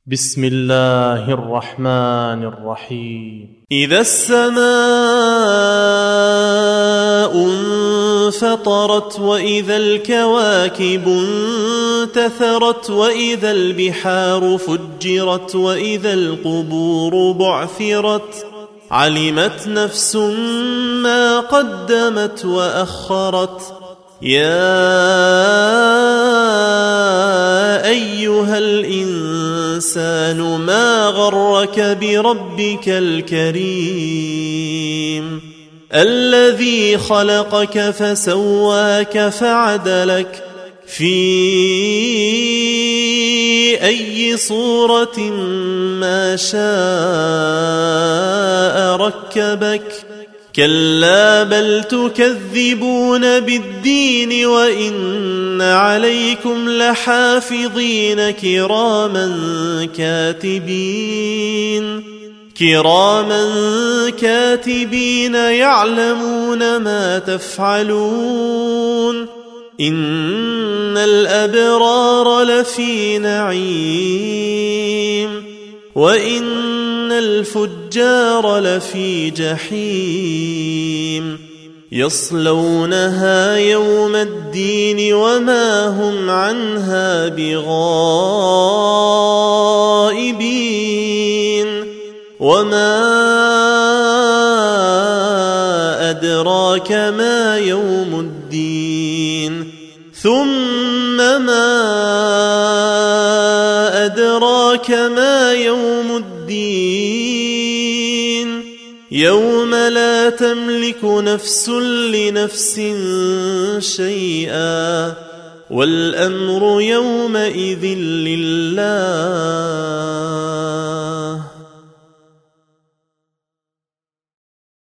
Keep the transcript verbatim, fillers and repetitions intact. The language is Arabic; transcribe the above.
بسم الله الرحمن الرحيم. إذا السماء انفطرت وإذا الكواكب انتثرت وإذا البحار فجرت وإذا القبور بعثرت علمت نفس ما قدمت وأخرت. يا أيها الإنسان ما غرك بربك الكريم الذي خلقك فسواك فعدلك في أي صورة ما شاء ركبك. كلا بل تكذبون بالدين وإن عليكم لحافظين كراما كاتبين كراما كاتبين يعلمون ما تفعلون. إن الأبرار لفي نعيم وإن الفجار لفي جحيم يصلونها يوم الدين وما هم عنها بغائبين. وما أدراك ما يوم الدين ثم ما أدراك ما يوم الدين يوم لا تملك نفس لنفس شيئا والأمر يومئذ لله.